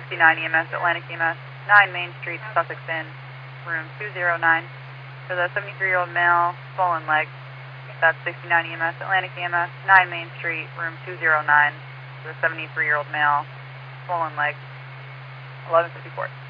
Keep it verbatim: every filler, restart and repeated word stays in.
sixty-nine E M S, Atlantic E M S, nine Main Street, Sussex Inn, room two oh nine. For the seventy-three-year-old male, swollen leg. That's sixty-nine E M S, Atlantic E M S, nine Main Street, room two oh nine. For the seventy-three-year-old male, swollen leg, eleven fifty-four.